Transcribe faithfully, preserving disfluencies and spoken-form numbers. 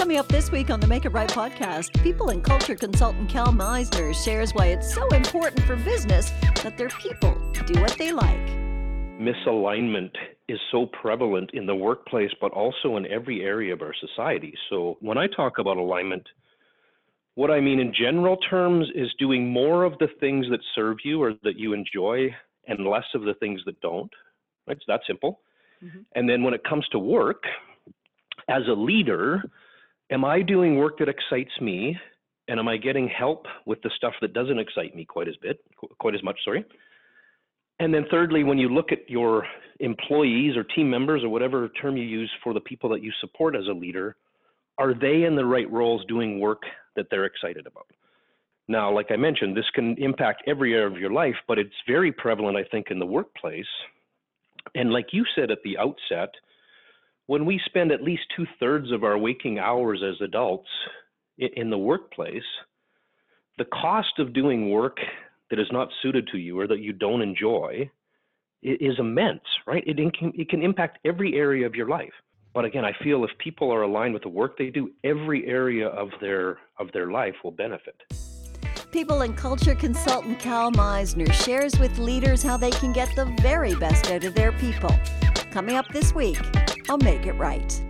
Coming up this week on the Make It Right podcast, people and culture consultant Cal Meisner shares why it's so important for business that their people do what they like. Misalignment is so prevalent in the workplace, but also in every area of our society. So when I talk about alignment, what I mean in general terms is doing more of the things that serve you or that you enjoy and less of the things that don't. Right? It's that simple. Mm-hmm. And then when it comes to work, as a leader, am I doing work that excites me? And am I getting help with the stuff that doesn't excite me quite as bit, quite as much, sorry? And then thirdly, when you look at your employees or team members or whatever term you use for the people that you support as a leader, are they in the right roles doing work that they're excited about? Now, like I mentioned, this can impact every area of your life, but it's very prevalent, I think, in the workplace. And like you said at the outset, when we spend at least two thirds of our waking hours as adults in the workplace, the cost of doing work that is not suited to you or that you don't enjoy is immense, right? It can, it can impact every area of your life. But again, I feel if people are aligned with the work they do, every area of their of their life will benefit. People and culture consultant Cal Meisner shares with leaders how they can get the very best out of their people. Coming up this week, I'll Make It Right.